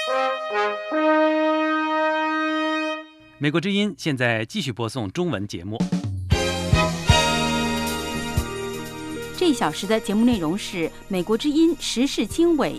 美国之音现在继续播送中文节目。 这一小时的节目内容是美国之音时事经纬。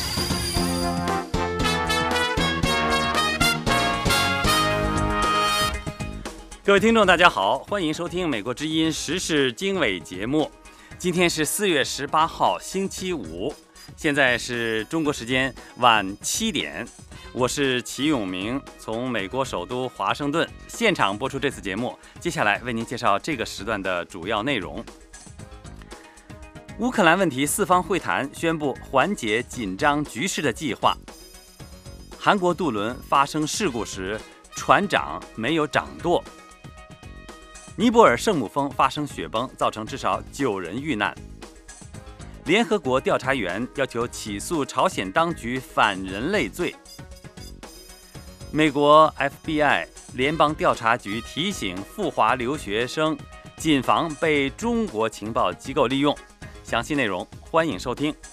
各位听众大家好，欢迎收听美国之音时事经纬节目。今天是4月18号星期五，现在是中国时间晚7点，我是齐永明，从美国首都华盛顿现场播出这次节目。接下来为您介绍这个时段的主要内容。乌克兰问题4方会谈宣布缓解紧张局势的计划。韩国渡轮发生事故时，船长没有掌舵。尼泊尔圣母峰发生雪崩，造成至少9人遇难。联合国调查员要求起诉朝鲜当局反人类罪。美国 FBI 联邦调查局提醒赴华留学生谨防被中国情报机构利用。详细内容欢迎收听。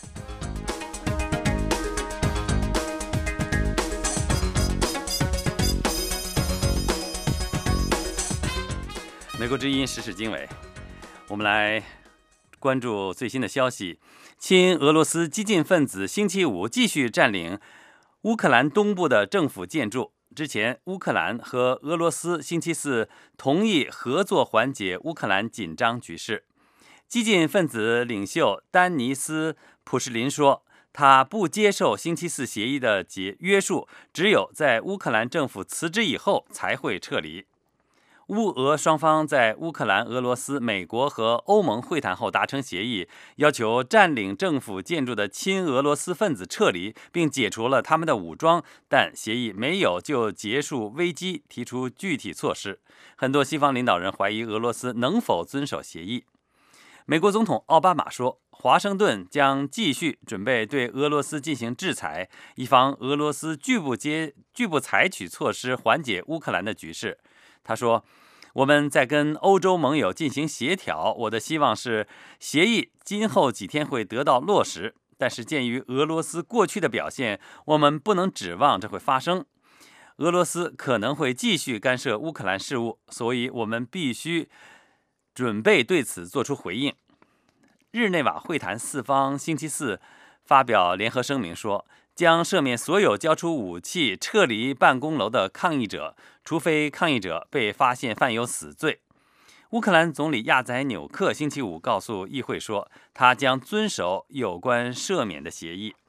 美国之音时事经纬，我们来关注最新的消息。亲俄罗斯激进分子星期五继续占领乌克兰东部的政府建筑。之前，乌克兰和俄罗斯星期四同意合作缓解乌克兰紧张局势。激进分子领袖丹尼斯·普什林说，他不接受星期四协议的约束，只有在乌克兰政府辞职以后才会撤离。乌俄双方在乌克兰、俄罗斯、美国和欧盟会谈后达成协议，要求占领政府建筑的亲俄罗斯分子撤离，并解除了他们的武装，但协议没有就结束危机提出具体措施。很多西方领导人怀疑俄罗斯能否遵守协议。美国总统奥巴马说，华盛顿将继续准备对俄罗斯进行制裁，以防俄罗斯拒不采取措施缓解乌克兰的局势。他说，我们在跟欧洲盟友进行协调，我的希望是协议今后几天会得到落实，但是鉴于俄罗斯过去的表现，我们不能指望这会发生。俄罗斯可能会继续干涉乌克兰事务，所以我们必须准备对此做出回应。日内瓦会谈4方星期四发表联合声明说，将赦免所有交出武器撤离办公楼的抗议者，除非抗议者被发现犯有死罪。乌克兰总理亚载纽克星期五告诉议会说，他将遵守有关赦免的协议。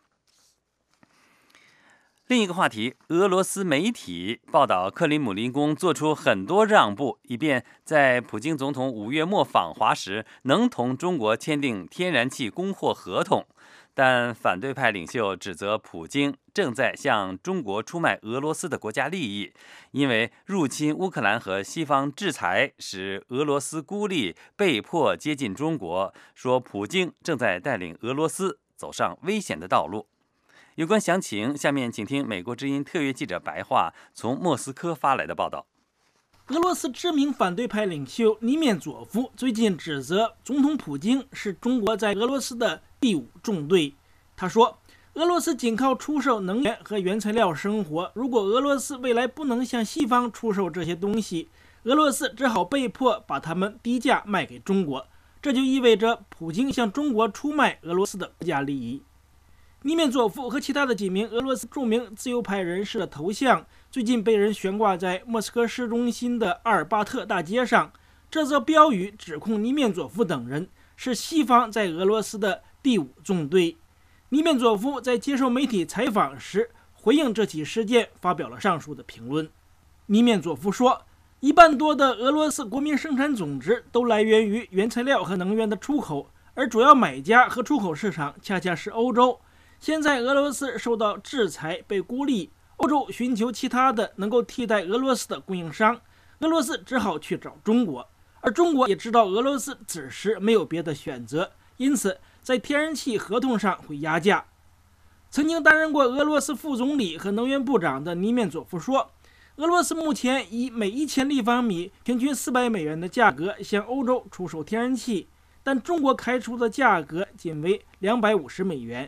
另一个话题，俄罗斯媒体报道克里姆林宫做出很多让步，以便在普京总统5月末访华时能同中国签订天然气供货合同。但反对派领袖指责普京正在向中国出卖俄罗斯的国家利益，因为入侵乌克兰和西方制裁使俄罗斯孤立，被迫接近中国，说普京正在带领俄罗斯走上危险的道路。有关详情，下面请听美国之音特约记者白桦从莫斯科发来的报道。 俄罗斯知名反对派领袖尼缅佐夫最近指责总统普京是中国在俄罗斯的第5纵队。他说，俄罗斯仅靠出售能源和原材料生活，如果俄罗斯未来不能向西方出售这些东西，俄罗斯只好被迫把它们低价卖给中国，这就意味着普京向中国出卖俄罗斯的国家利益。尼缅佐夫和其他的几名俄罗斯著名自由派人士的头像最近被人悬挂在莫斯科市中心的阿尔巴特大街上。这则标语指控尼缅佐夫等人是西方在俄罗斯的第5纵队。尼缅佐夫在接受媒体采访时回应这起事件，发表了上述的评论。尼缅佐夫说，1半多的俄罗斯国民生产总值都来源于原材料和能源的出口，而主要买家和出口市场恰恰是欧洲。现在俄罗斯受到制裁，被孤立，欧洲寻求其他的能够替代俄罗斯的供应商，俄罗斯只好去找中国，而中国也知道俄罗斯此时没有别的选择，因此在天然气合同上会压价。曾经担任过俄罗斯副总理和能源部长的尼缅佐夫说，俄罗斯目前以每1000立方米平均400美元的价格向欧洲出售天然气，但中国开出的价格仅为250美元。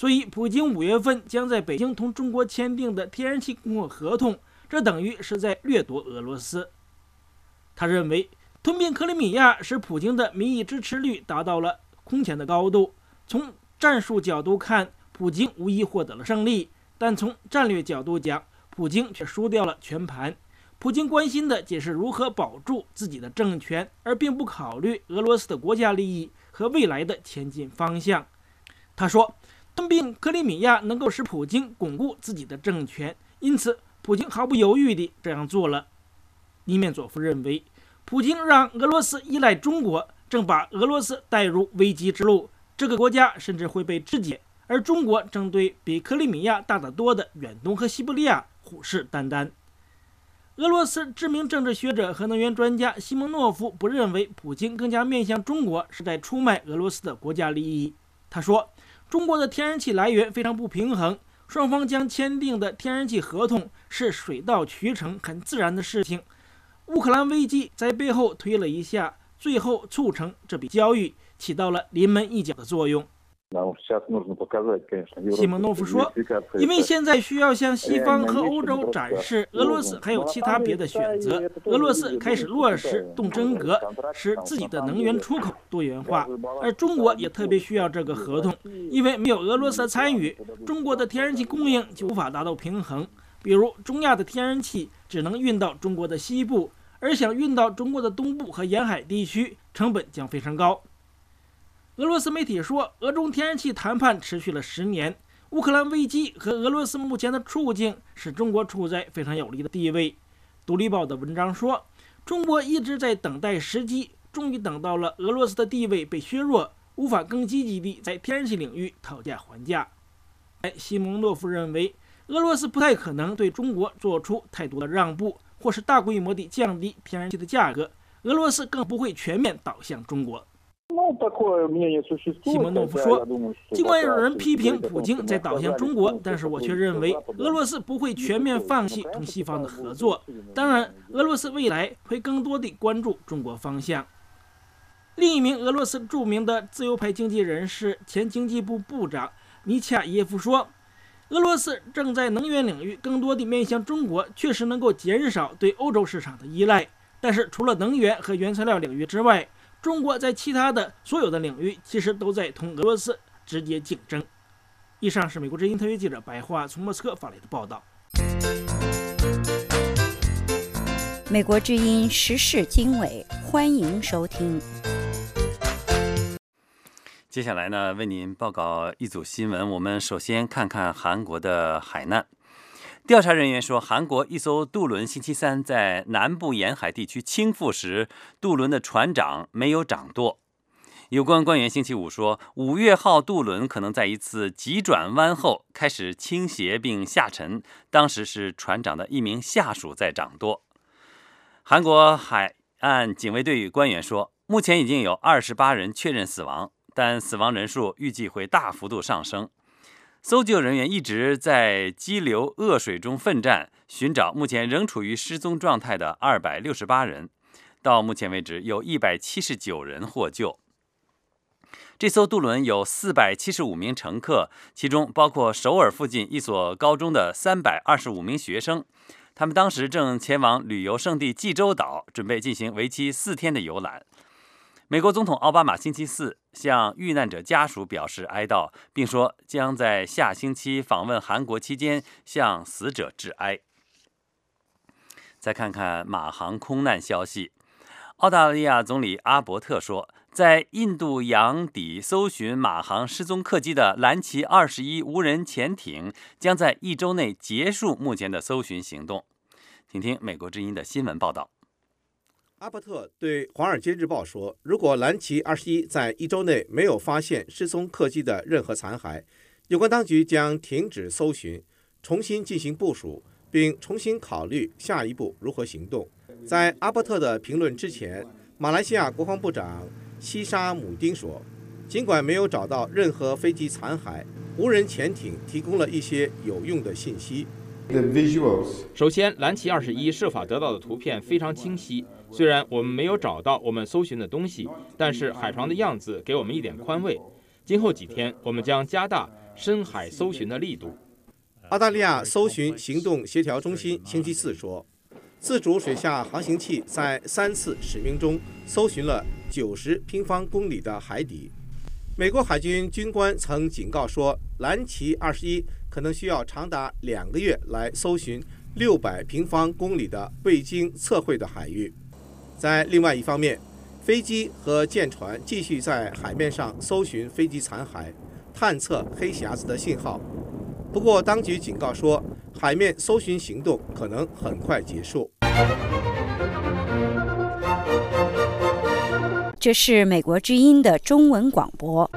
所以普京5月份将在北京同中国签订的天然气供货合同，这等于是在掠夺俄罗斯。他认为吞并克里米亚使普京的民意支持率达到了空前的高度。从战术角度看，普京无疑获得了胜利，但从战略角度讲，普京却输掉了全盘。普京关心的仅是如何保住自己的政权，而并不考虑俄罗斯的国家利益和未来的前进方向。他说，吞并克里米亚能够使普京巩固自己的政权，因此普京毫不犹豫地这样做了。尼缅佐夫认为，普京让俄罗斯依赖中国，正把俄罗斯带入危机之路，这个国家甚至会被肢解，而中国正对比克里米亚大得多的远东和西伯利亚虎视眈眈。俄罗斯知名政治学者和能源专家西蒙诺夫不认为普京更加面向中国是在出卖俄罗斯的国家利益。他说，中国的天然气来源非常不平衡，双方将签订的天然气合同是水到渠成很自然的事情。乌克兰危机在背后推了一下，最后促成这笔交易，起到了临门一脚的作用。西蒙诺夫说，因为现在需要向西方和欧洲展示俄罗斯还有其他别的选择，俄罗斯开始落实动真格，使自己的能源出口多元化，而中国也特别需要这个合同，因为没有俄罗斯的参与，中国的天然气供应就无法达到平衡。比如中亚的天然气只能运到中国的西部，而想运到中国的东部和沿海地区，成本将非常高。俄罗斯媒体说，俄中天然气谈判持续了10年，乌克兰危机和俄罗斯目前的处境使中国处在非常有利的地位。独立报的文章说，中国一直在等待时机，终于等到了俄罗斯的地位被削弱，无法更积极地在天然气领域讨价还价。西蒙诺夫认为，俄罗斯不太可能对中国做出太多的让步，或是大规模地降低天然气的价格，俄罗斯更不会全面倒向中国。西蒙诺夫说，尽管有人批评普京在倒向中国，但是我却认为俄罗斯不会全面放弃同西方的合作。当然，俄罗斯未来会更多地关注中国方向。另一名俄罗斯著名的自由派经济人士、前经济部部长尼恰耶夫说，俄罗斯正在能源领域更多地面向中国，确实能够减少对欧洲市场的依赖。但是除了能源和原材料领域之外，中国在其他的所有的领域其实都在同俄罗斯直接竞争。以上是美国之音特约记者白桦从莫斯科发来的报道。 美国之音时事经纬，欢迎收听。 接下来呢，为您报告一组新闻。我们首先看看韩国的海难。调查人员说，韩国一艘渡轮星期三在南部沿海地区倾覆时，渡轮的船长没有掌舵。有关官员星期五说，5月号渡轮可能在一次急转弯后开始倾斜并下沉，当时是船长的一名下属在掌舵。韩国海岸警卫队官员说，目前已经有28人确认死亡，但死亡人数预计会大幅度上升。搜救人员一直在激流恶水中奋战，寻找目前仍处于失踪状态的268人。到目前为止，有179人获救。这艘渡轮有475名乘客，其中包括首尔附近一所高中的325名学生。他们当时正前往旅游胜地济州岛，准备进行为期4天的游览。美国总统奥巴马星期四向遇难者家属表示哀悼，并说将在下星期访问韩国期间向死者致哀。再看看马航空难消息，澳大利亚总理阿伯特说，在印度洋底搜寻马航失踪客机的蓝旗21无人潜艇将在1周内结束目前的搜寻行动。请听美国之音的新闻报道。 阿伯特对《华尔街日报》说，如果蓝旗21在1周内没有发现失踪客机的任何残骸，有关当局将停止搜寻，重新进行部署，并重新考虑下一步如何行动。在阿伯特的评论之前，马来西亚国防部长西沙姆丁说，尽管没有找到任何飞机残骸，无人潜艇提供了一些有用的信息。 首先，蓝旗21设法得到的图片非常清晰。虽然我们没有找到我们搜寻的东西，但是海床的样子给我们一点宽慰。今后几天，我们将加大深海搜寻的力度。 澳大利亚搜寻行动协调中心星期四说，自主水下航行器在3次使命中搜寻了90平方公里的海底。美国海军军官曾警告说，蓝旗21可能需要长达2个月来搜寻600平方公里的未经测绘的海域。在另外一方面，飞机和舰船继续在海面上搜寻飞机残骸，探测黑匣子的信号。不过，当局警告说，海面搜寻行动可能很快结束。 这是美国之音的中文广播。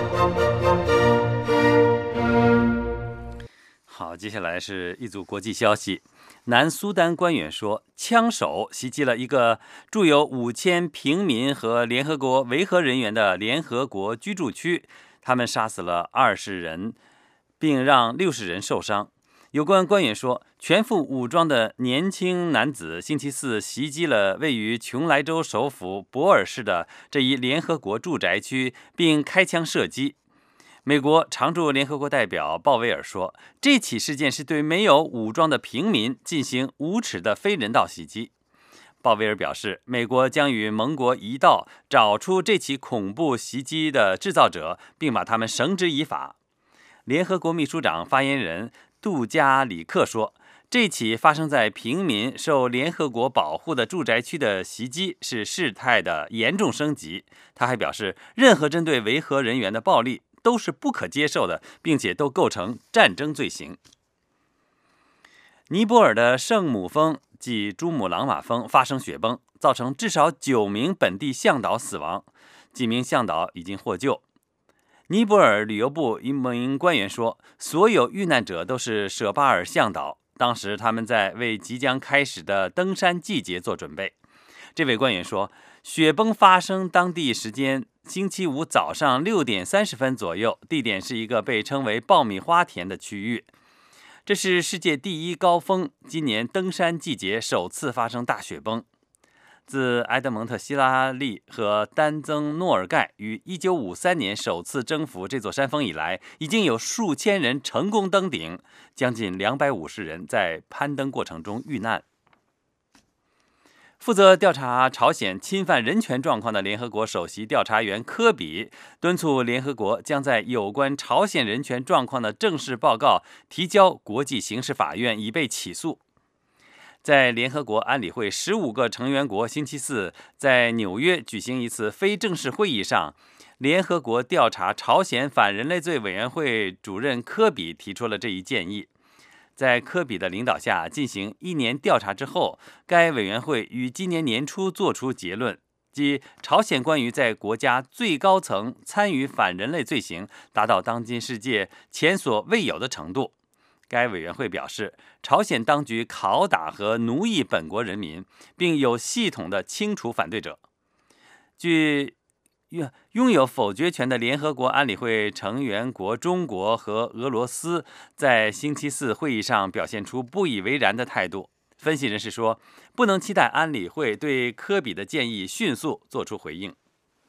好，接下来是一组国际消息。南苏丹官员说，枪手袭击了一个住有5000平民和联合国维和人员的联合国居住区，他们杀死了20人，并让60人受伤。有关官员说，全副武装的年轻男子星期四袭击了位于琼莱州首府博尔市的这一联合国住宅区，并开枪射击。美国常驻联合国代表鲍威尔说，这起事件是对没有武装的平民进行无耻的非人道袭击。鲍威尔表示，美国将与盟国一道找出这起恐怖袭击的制造者，并把他们绳之以法。联合国秘书长发言人杜加里克说，这起发生在平民受联合国保护的住宅区的袭击是事态的严重升级。他还表示，任何针对维和人员的暴力都是不可接受的，并且都构成战争罪行。尼泊尔的圣母峰即珠穆朗玛峰发生雪崩，造成至少9名本地向导死亡，几名向导已经获救。尼泊尔旅游部一名官员说，所有遇难者都是舍巴尔向导，当时他们在为即将开始的登山季节做准备。这位官员说，雪崩发生当地时间星期五早上6点30分左右，地点是一个被称为爆米花田的区域。这是世界第1高峰，今年登山季节首次发生大雪崩。自埃德蒙特·希拉利和丹增·诺尔盖于1953年首次征服这座山峰以来，已经有数千人成功登顶，将近250人在攀登过程中遇难。负责调查朝鲜侵犯人权状况的联合国首席调查员科比敦促联合国将在有关朝鲜人权状况的正式报告提交国际刑事法院，以被起诉。在联合国安理会15个成员国星期四在纽约举行一次非正式会议上，联合国调查朝鲜反人类罪委员会主任科比提出了这一建议。在科比的领导下进行1年调查之后，该委员会于今年年初作出结论，即朝鲜关于在国家最高层参与反人类罪行达到当今世界前所未有的程度。该委员会表示，朝鲜当局拷打和奴役本国人民，并有系统地清除反对者。据拥有否决权的联合国安理会成员国中国和俄罗斯在星期四会议上表现出不以为然的态度。分析人士说，不能期待安理会对科比的建议迅速做出回应。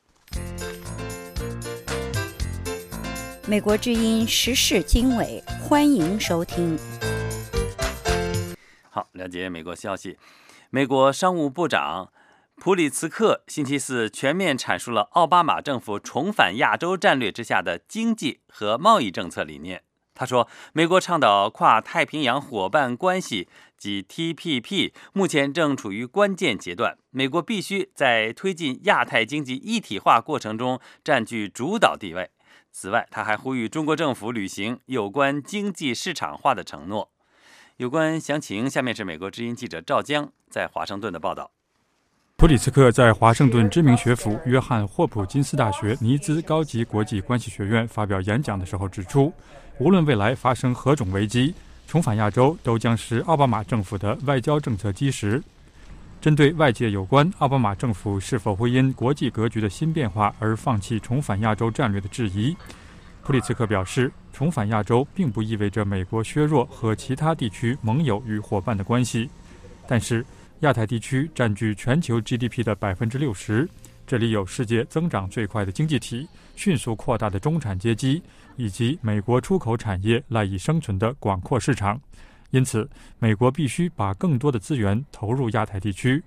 美国之音时事经纬，欢迎收听。 好，了解美国消息。美国商务部长普里茨克星期四全面阐述了奥巴马政府重返亚洲战略之下的经济和贸易政策理念。他说，美国倡导跨太平洋伙伴关系及 TPP 目前正处于关键阶段，美国必须在推进亚太经济一体化过程中占据主导地位。此外，他还呼吁中国政府履行有关经济市场化的承诺。有关详情，下面是美国之音记者赵江在华盛顿的报道。 普里茨克在华盛顿知名学府约翰霍普金斯大学尼兹高级国际关系学院发表演讲的时候指出，无论未来发生何种危机，重返亚洲都将是奥巴马政府的外交政策基石。针对外界有关奥巴马政府是否会因国际格局的新变化而放弃重返亚洲战略的质疑，普里茨克表示，重返亚洲并不意味着美国削弱和其他地区盟友与伙伴的关系，但是亚太地区占据全球 GDP 的60%， 这里有世界增长最快的经济体、迅速扩大的中产阶级，以及美国出口产业赖以生存的广阔市场。因此，美国必须把更多的资源投入亚太地区。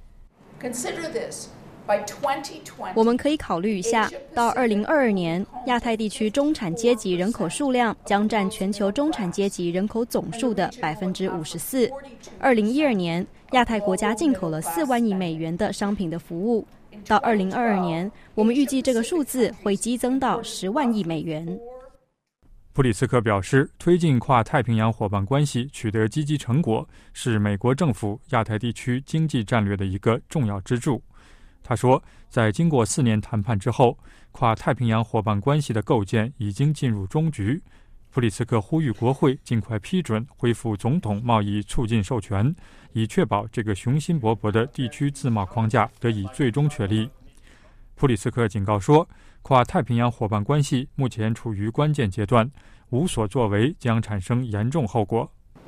我们可以考虑一下，到2022年，亚太地区中产阶级人口数量将占全球中产阶级人口总数的54%。2012年，亚太国家进口了4万亿美元的商品的服务。到2022年，我们预计这个数字会激增到10万亿美元。 普里茨克表示，推进跨太平洋伙伴关系取得积极成果，是美国政府亚太地区经济战略的一个重要支柱。他说，在经过4年谈判之后，跨太平洋伙伴关系的构建已经进入终局。普里茨克呼吁国会尽快批准恢复总统贸易促进授权，以确保这个雄心勃勃的地区自贸框架得以最终确立。普里茨克警告说，跨太平洋伙伴关系目前处于关键阶段，无所作为将产生严重后果。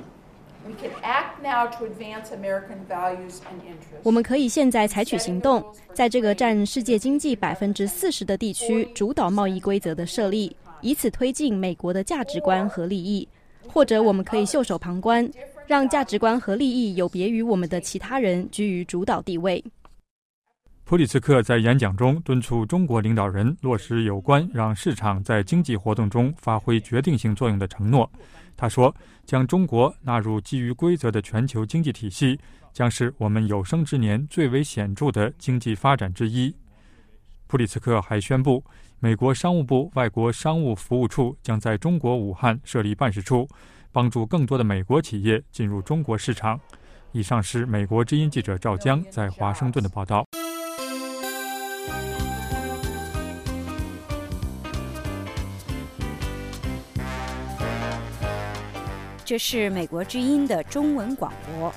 我们可以现在采取行动，在这个占世界经济40%的地区主导贸易规则的设立，以此推进美国的价值观和利益。或者我们可以袖手旁观，让价值观和利益有别于我们的其他人居于主导地位。 普里茨克在演讲中敦促中国领导人落实有关让市场在经济活动中发挥决定性作用的承诺。他说，将中国纳入基于规则的全球经济体系，将是我们有生之年最为显著的经济发展之一。普里茨克还宣布，美国商务部外国商务服务处将在中国武汉设立办事处，帮助更多的美国企业进入中国市场。以上是美国之音记者赵江在华盛顿的报道。 这是美国之音的中文广播。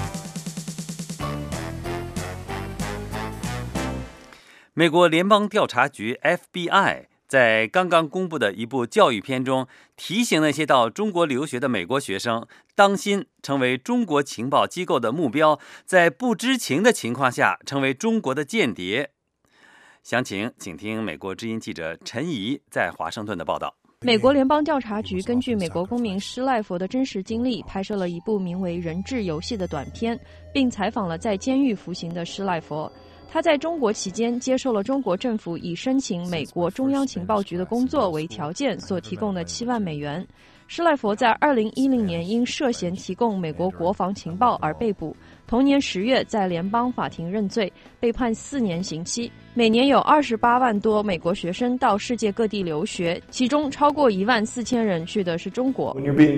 美国联邦调查局 FBI 在刚刚公布的一部教育片中，提醒那些到中国留学的美国学生，当心成为中国情报机构的目标，在不知情的情况下成为中国的间谍。详情请听美国之音记者陈怡在华盛顿的报道。 美国联邦调查局根据美国公民施赖佛的真实经历，拍摄了一部名为《人质游戏》的短片，并采访了在监狱服刑的施赖佛。他在中国期间接受了中国政府以申请美国中央情报局的工作为条件所提供的7万美元。施赖佛在2010年因涉嫌提供美国国防情报而被捕，同年10月在联邦法庭认罪，被判4年刑期。每年有28万多美国学生到世界各地留学，其中超过14000人去的是中国。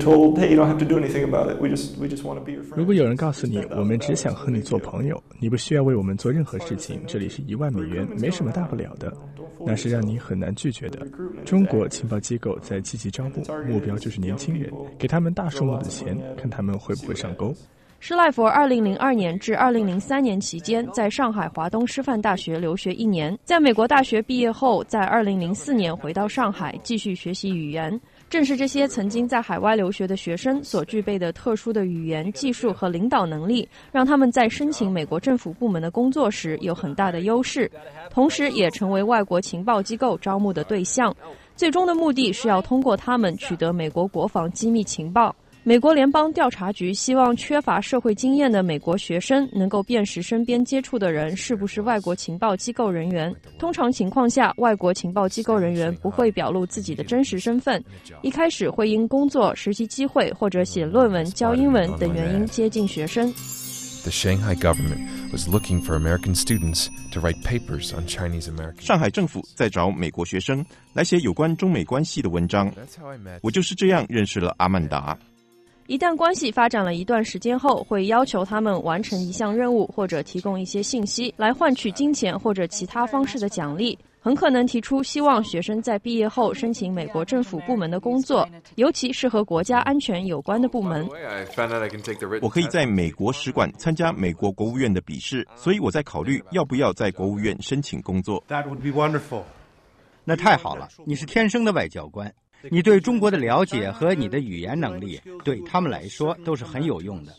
如果有人告诉你，我们只想和你做朋友，你不需要为我们做任何事情，这里是1万美元，没什么大不了的，那是让你很难拒绝的。中国情报机构在积极招募，目标就是年轻人，给他们大数目的钱，看他们会不会上钩。 施赖佛2002年至2003年期间在上海华东师范大学留学1年，在美国大学毕业后，在2004年回到上海继续学习语言。正是这些曾经在海外留学的学生所具备的特殊的语言、技术和领导能力，让他们在申请美国政府部门的工作时有很大的优势，同时也成为外国情报机构招募的对象。最终的目的是要通过他们取得美国国防机密情报。美国联邦调查局希望缺乏社会经验的美国学生能够辨识身边接触的人是不是外国情报机构人员。通常情况下，外国情报机构人员不会表露自己的真实身份，一开始会因工作、实习机会或者写论文、教英文等原因接近学生。 The Shanghai government was looking for American students to write papers on Chinese Americans. 上海政府在找美国学生来写有关中美关系的文章。我就是这样认识了阿曼达。 一旦关系发展了一段时间后，会要求他们完成一项任务或者提供一些信息，来换取金钱或者其他方式的奖励。很可能提出希望学生在毕业后申请美国政府部门的工作，尤其是和国家安全有关的部门。 我可以在美国使馆参加美国国务院的笔试，所以我在考虑要不要在国务院申请工作。 那太好了，你是天生的外交官。你对中国的了解和你的语言能力对他们来说都是很有用的。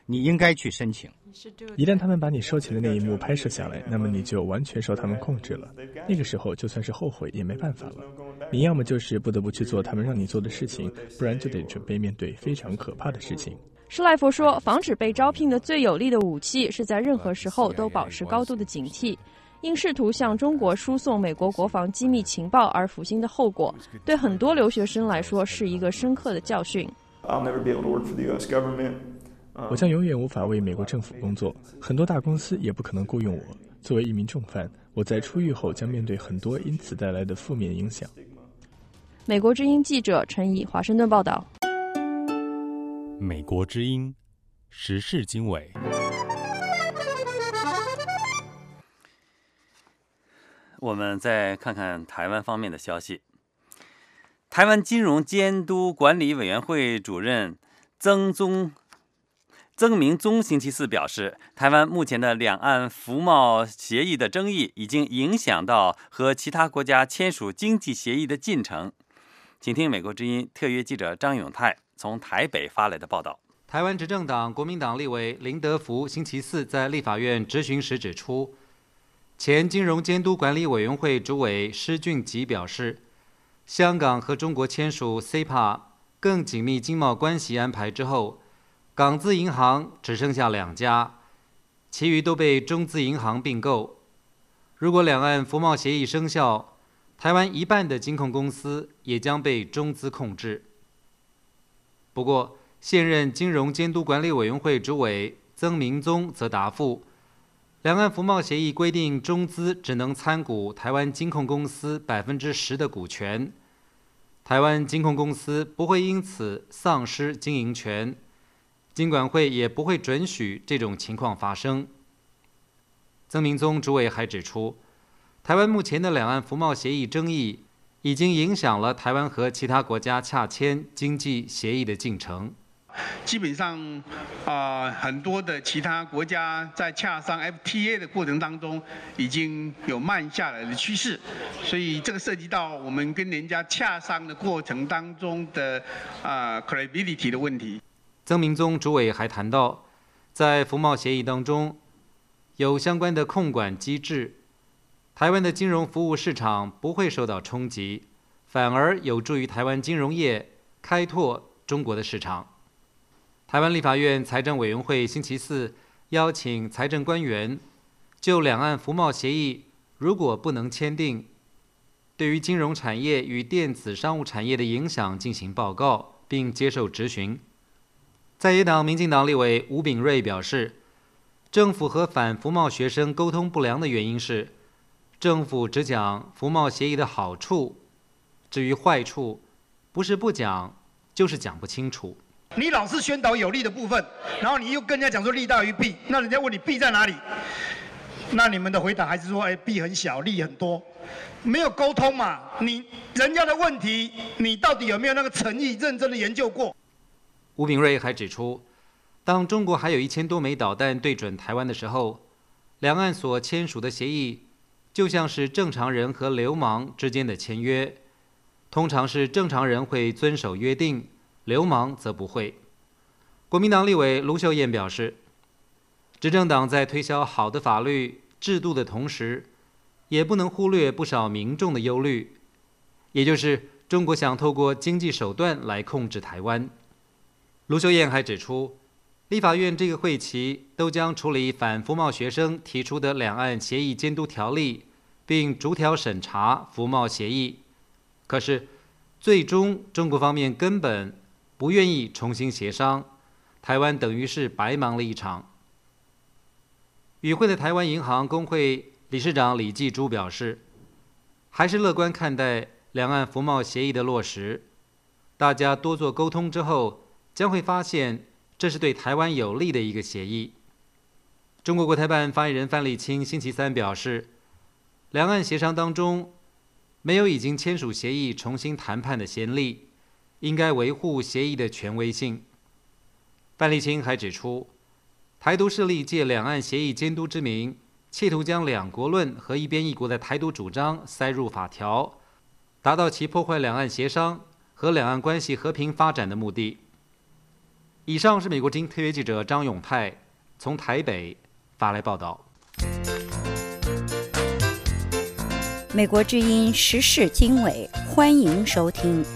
你应该去申请。 一旦他们把你收起的那一幕拍摄下来，那么你就完全受他们控制了。那个时候就算是后悔也没办法了，你要么就是不得不去做他们让你做的事情，不然就得准备面对非常可怕的事情。 施莱佛说，防止被招聘的最有力的武器是在任何时候都保持高度的警惕。因试图向中国输送美国国防机密情报而负心的后果，对很多留学生来说是一个深刻的教训。 我将永远无法为美国政府工作，很多大公司也不可能雇佣我。作为一名重犯，我在出狱后将面对很多因此带来的负面影响。 美国之音记者陈怡，华盛顿报道。 美国之音时事经纬。 我们再看看台湾方面的消息。台湾金融监督管理委员会主任曾明宗星期四表示，台湾目前的两岸服贸协议的争议已经影响到和其他国家签署经济协议的进程。请听美国之音特约记者张永泰从台北发来的报道。 台湾执政党国民党立委林德福星期四在立法院质询时指出，前金融监督管理委员会主委施俊吉表示，香港和中国签署 CEPA 更紧密经贸关系安排之后，港资银行只剩下2家，其余都被中资银行并购。如果两岸服贸协议生效，台湾一半的金控公司也将被中资控制。不过，现任金融监督管理委员会主委曾明宗则答复，两岸服贸协议规定中资只能参股台湾金控公司10%的股权，台湾金控公司不会因此丧失经营权，金管会也不会准许这种情况发生。曾明宗主委还指出，台湾目前的两岸服贸协议争议已经影响了台湾和其他国家洽签经济协议的进程。 基本上，很多的其他国家在洽商 FTA 的过程当中，已经有慢下来的趋势，所以这个涉及到我们跟人家洽商的过程当中的credibility 的问题。 曾明宗主委还谈到，在服贸协议当中，有相关的控管机制，台湾的金融服务市场不会受到冲击，反而有助于台湾金融业开拓中国的市场。台湾立法院财政委员会星期四邀请财政官员就两岸服贸协议如果不能签订，对于金融产业与电子商务产业的影响进行报告，并接受质询。在野党民进党立委吴秉叡表示，政府和反服贸学生沟通不良的原因是，政府只讲服贸协议的好处，至于坏处，不是不讲，就是讲不清楚。 你老是宣导有利的部分，然后你又跟人家讲说利大于弊，那人家问你弊在哪里？那你们的回答还是说，弊很小，利很多，没有沟通嘛？人家的问题，你到底有没有那个诚意，认真的研究过？ 吴秉叡还指出，当中国还有1000多枚导弹对准台湾的时候，两岸所签署的协议就像是正常人和流氓之间的签约，通常是正常人会遵守约定，流氓则不会。国民党立委卢秀燕表示，执政党在推销好的法律制度的同时，也不能忽略不少民众的忧虑，也就是中国想透过经济手段来控制台湾。卢秀燕还指出，立法院这个会期都将处理反服贸学生提出的两岸协议监督条例，并逐条审查服贸协议。可是，最终中国方面根本不愿意重新协商，台湾等于是白忙了一场。与会的台湾银行工会理事长李继珠表示，还是乐观看待两岸服贸协议的落实，大家多做沟通之后，将会发现这是对台湾有利的一个协议。中国国台办发言人范立清星期三表示，两岸协商当中没有已经签署协议重新谈判的先例，应该维护协议的权威性。范立清还指出，台独势力借两岸协议监督之名，企图将两国论和一边一国的台独主张塞入法条，达到其破坏两岸协商和两岸关系和平发展的目的。 以上是美国之音特约记者张永泰从台北发来报道。 美国之音时事经纬，欢迎收听。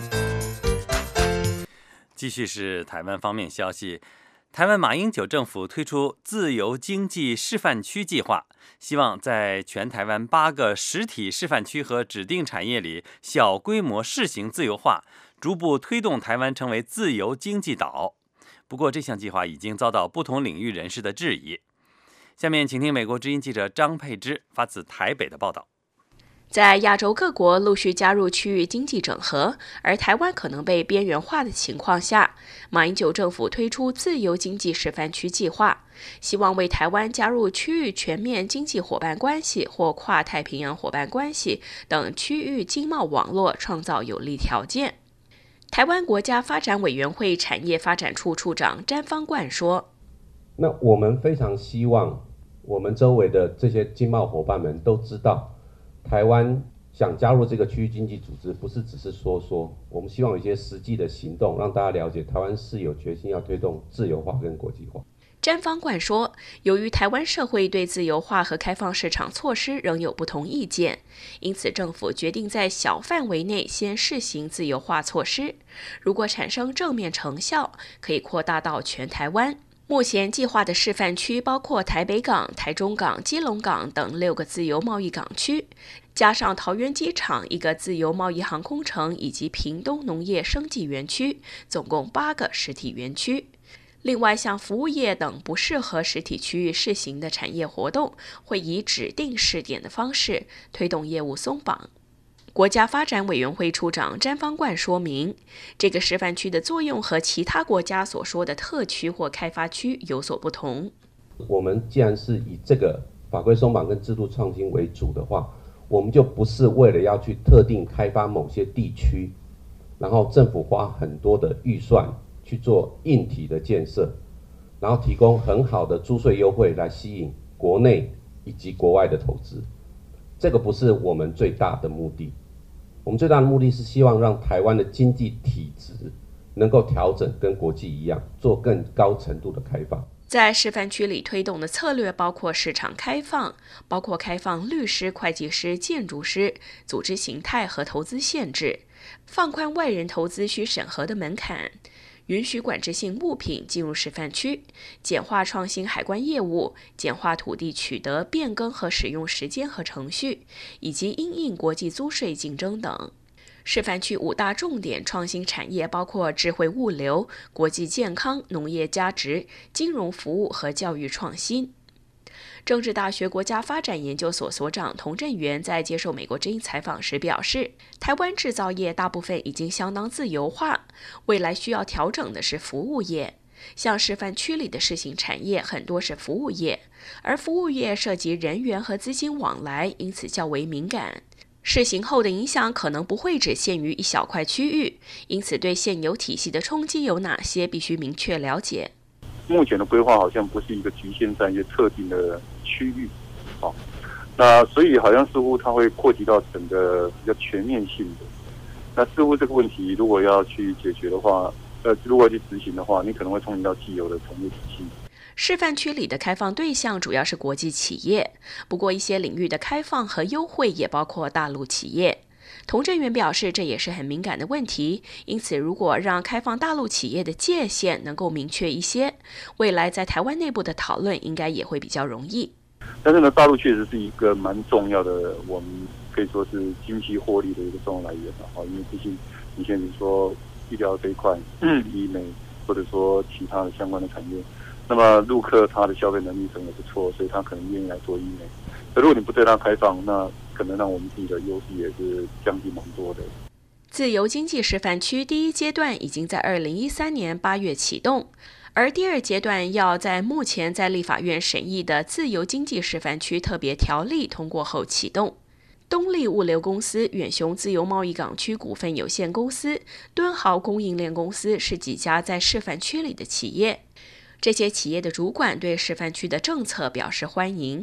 继续是台湾方面消息，台湾马英九政府推出自由经济示范区计划，希望在全台湾8个实体示范区和指定产业里小规模试行自由化，逐步推动台湾成为自由经济岛。不过这项计划已经遭到不同领域人士的质疑。下面请听美国之音记者张佩芝发自台北的报道。 在亚洲各国陆续加入区域经济整合，而台湾可能被边缘化的情况下，马英九政府推出自由经济示范区计划，希望为台湾加入区域全面经济伙伴关系或跨太平洋伙伴关系等区域经贸网络创造有利条件。台湾国家发展委员会产业发展处处长詹方冠说： 那我们非常希望我们周围的这些经贸伙伴们都知道，台湾想加入这个区域经济组织，不是只是说说，我们希望有一些实际的行动，让大家了解台湾是有决心要推动自由化跟国际化。 詹方冠说，由于台湾社会对自由化和开放市场措施仍有不同意见，因此政府决定在小范围内先试行自由化措施，如果产生正面成效，可以扩大到全台湾。目前计划的示范区包括台北港、台中港、基隆港等6个自由贸易港区，加上桃园机场1个自由贸易航空城以及屏东农业生技园区，总共8个实体园区。另外，像服务业等不适合实体区域试行的产业活动，会以指定试点的方式推动业务松绑。国家发展委员会处长詹方冠说明，这个示范区的作用和其他国家所说的特区或开发区有所不同。 我们既然是以这个法规松绑跟制度创新为主的话，我们就不是为了要去特定开发某些地区，然后政府花很多的预算去做硬体的建设，然后提供很好的租税优惠来吸引国内以及国外的投资。这个不是我们最大的目的，我们最大的目的是希望让台湾的经济体质能够调整跟国际一样，做更高程度的开放。 在示范区里推动的策略包括市场开放，包括开放律师、会计师、建筑师、组织形态和投资限制，放宽外人投资需审核的门槛，允许管制性物品进入示范区，简化创新海关业务，简化土地取得、变更和使用时间和程序，以及因应国际租税竞争等。示范区5大重点创新产业包括智慧物流、国际健康、农业价值、金融服务和教育创新。政治大学国家发展研究所所长童振源在接受美国之音采访时表示，台湾制造业大部分已经相当自由化，未来需要调整的是服务业。像示范区里的试行产业很多是服务业，而服务业涉及人员和资金往来，因此较为敏感。试行后的影响可能不会只限于一小块区域，因此对现有体系的冲击有哪些，必须明确了解。 目前的规划好像不是一个局限在一个特定的区域，那所以好像似乎它会扩及到整个比较全面性的。那似乎这个问题如果要去解决的话，如果要去执行的话，你可能会冲击到既有的从业体系。 示范区里的开放对象主要是国际企业，不过一些领域的开放和优惠也包括大陆企业。童振源表示，这也是很敏感的问题，因此如果让开放大陆企业的界限能够明确一些，未来在台湾内部的讨论应该也会比较容易。 但是呢，大陆确实是一个蛮重要的，我们可以说是经济获利的一个重要来源因为毕竟你像你说医疗这一块、医美或者说其他的相关的产业，那么陆客他的消费能力可能也不错，所以他可能愿意来做医美。如果你不对他开放，那可能让我们自己的优势也是降低蛮多的。 自由经济示范区第一阶段已经在2013年8月启动，而第2阶段要在目前在立法院审议的自由经济示范区特别条例通过后启动。东丽物流公司、远雄自由贸易港区股份有限公司、敦豪供应链公司是几家在示范区里的企业。这些企业的主管对示范区的政策表示欢迎。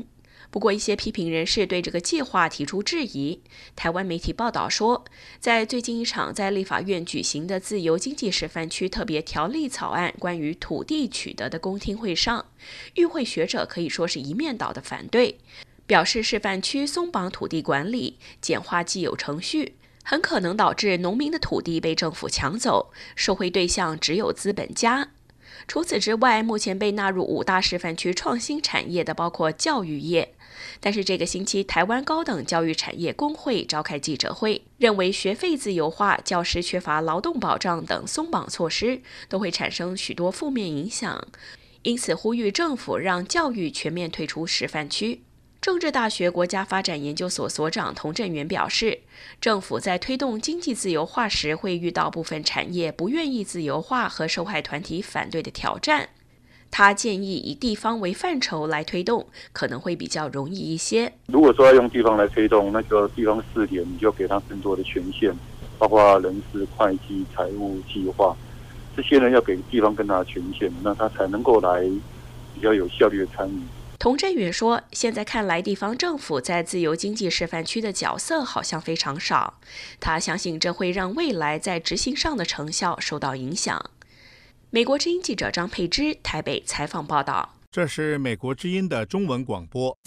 不过，一些批评人士对这个计划提出质疑。台湾媒体报道说，在最近一场在立法院举行的自由经济示范区特别条例草案关于土地取得的公听会上，与会学者可以说是一面倒的反对，表示示范区松绑土地管理，简化既有程序，很可能导致农民的土地被政府抢走，受惠对象只有资本家。除此之外，目前被纳入5大示范区创新产业的包括教育业。但是这个星期，台湾高等教育产业工会召开记者会，认为学费自由化、教师缺乏劳动保障等松绑措施都会产生许多负面影响，因此呼吁政府让教育全面退出示范区。政治大学国家发展研究所所长童振源表示，政府在推动经济自由化时会遇到部分产业不愿意自由化和受害团体反对的挑战。他建议以地方为范畴来推动，可能会比较容易一些。 如果说要用地方来推动，那个地方试点，你就给他更多的权限，包括人事、会计、财务、计划，这些人要给地方更大的权限，那他才能够来比较有效率的参与。 童振源说，现在看来地方政府在自由经济示范区的角色好像非常少，他相信这会让未来在执行上的成效受到影响。美国之音记者张佩芝台北采访报道。 这是美国之音的中文广播。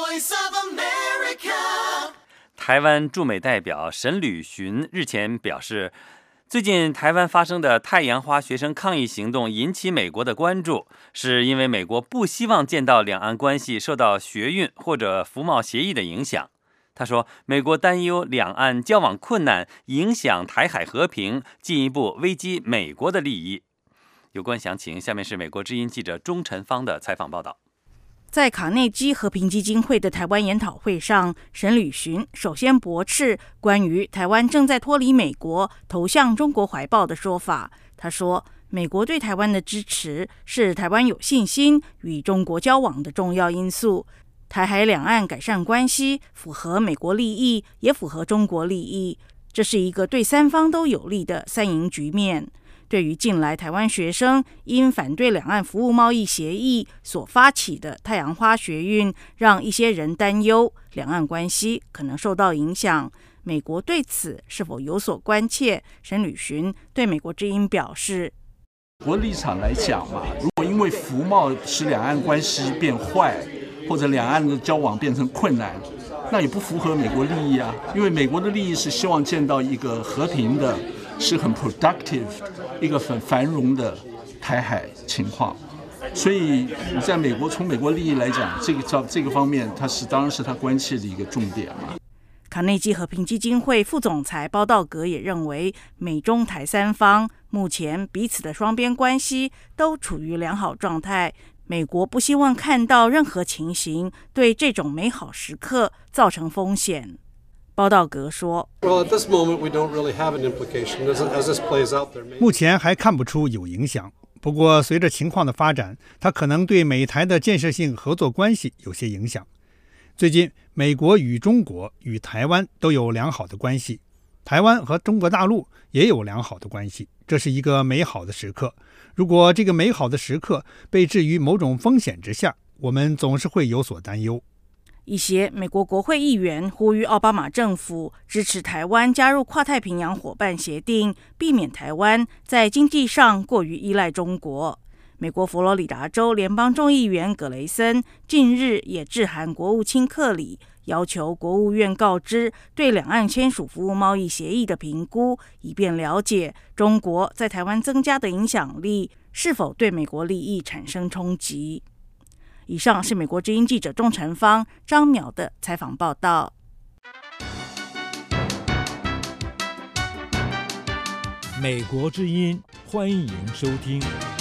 台湾驻美代表沈履巡日前表示，最近台湾发生的太阳花学生抗议行动引起美国的关注，是因为美国不希望见到两岸关系受到学运或者服贸协议的影响。他说，美国担忧两岸交往困难影响台海和平，进一步危及美国的利益。有关详情，下面是美国之音记者钟晨芳的采访报道。 在卡内基和平基金会的台湾研讨会上，沈履巡首先驳斥关于台湾正在脱离美国投向中国怀抱的说法。他说，美国对台湾的支持是台湾有信心与中国交往的重要因素。台海两岸改善关系符合美国利益，也符合中国利益，这是一个对三方都有利的三赢局面。对于近来台湾学生因反对两岸服务贸易协议所发起的太阳花学运，让一些人担忧两岸关系可能受到影响。美国对此是否有所关切？沈履巡对美国之音表示， 国立场来讲嘛，如果因为服贸使两岸关系变坏，或者两岸的交往变成困难，那也不符合美国利益啊。因为美国的利益是希望见到一个和平的，是很 productive 一个很繁荣的台海情况，所以你在美国从美国利益来讲，这个方面，当然是他关切的一个重点嘛。 卡内基和平基金会副总裁包道格也认为，美中台三方目前彼此的双边关系都处于良好状态，美国不希望看到任何情形对这种美好时刻造成风险。包道格说， 目前还看不出有影响，不过随着情况的发展，它可能对美台的建设性合作关系有些影响。最近美国与中国与台湾都有良好的关系，台湾和中国大陆也有良好的关系，这是一个美好的时刻。如果这个美好的时刻被置于某种风险之下，我们总是会有所担忧。 一些美国国会议员呼吁奥巴马政府支持台湾加入跨太平洋伙伴协定，避免台湾在经济上过于依赖中国。美国佛罗里达州联邦众议员葛雷森近日也致函国务卿克里，要求国务院告知对两岸签署服务贸易协议的评估，以便了解中国在台湾增加的影响力是否对美国利益产生冲击。以上是美国之音记者钟晨芳、张淼的采访报道。 美国之音，欢迎收听。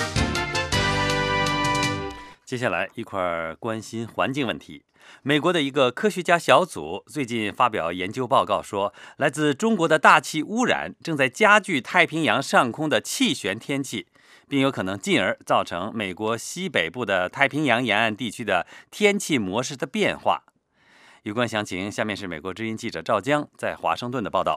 接下来一块关心环境问题。美国的一个科学家小组最近发表研究报告说，来自中国的大气污染正在加剧太平洋上空的气旋天气，并有可能进而造成美国西北部的太平洋沿岸地区的天气模式的变化。有关详情，下面是美国之音记者赵江在华盛顿的报道。